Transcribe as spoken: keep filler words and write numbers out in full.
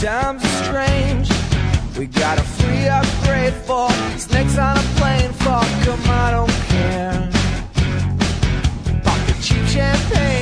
times are strange. We got a free upgrade for snakes on a plane. Fuck 'em, I don't care. Fuck the cheap champagne.